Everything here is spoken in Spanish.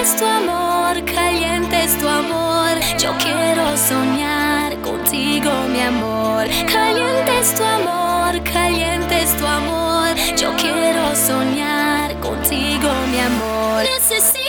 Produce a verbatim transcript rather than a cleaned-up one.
es tu amor, caliente es tu amor. Yo quiero soñar contigo, mi amor. Caliente es tu amor, caliente es tu amor. Yo quiero soñar contigo, mi amor. Necesito